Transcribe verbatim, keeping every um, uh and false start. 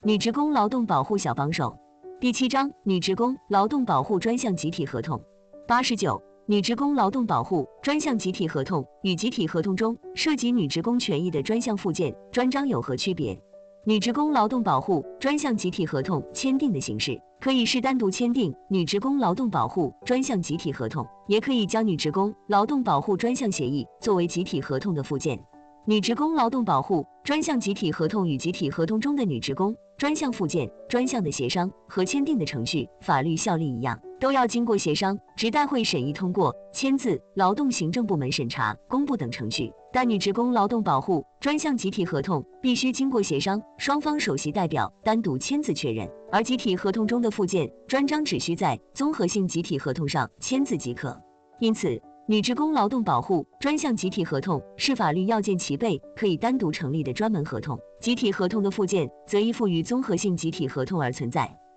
女职工劳动保护小帮手。第七章女职工劳动保护专项集体合同。八十九。女职工劳动保护专项集体合同与集体合同中涉及女职工权益的专项附件、专章有何区别？女职工劳动保护专项集体合同签订的形式，可以是单独签订女职工劳动保护专项集体合同，也可以将女职工劳动保护专项协议作为集体合同的附件。女职工劳动保护专项集体合同与集体合同中的女职工专项附件、专项的协商和签订的程序、法律效力一样，都要经过协商、职代会审议通过、签字、劳动行政部门审查、公布等程序。但女职工劳动保护专项集体合同必须经过协商，双方首席代表单独签字确认，而集体合同中的附件、专章只需在综合性集体合同上签字即可。因此，女职工劳动保护专项集体合同是法律要件齐备，可以单独成立的专门合同，集体合同的附件则依附于综合性集体合同而存在。